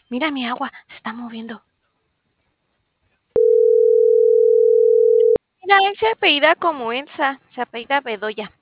Mira mi agua, se está moviendo. Mira, él se apellida como Elsa, se apellida Bedoya.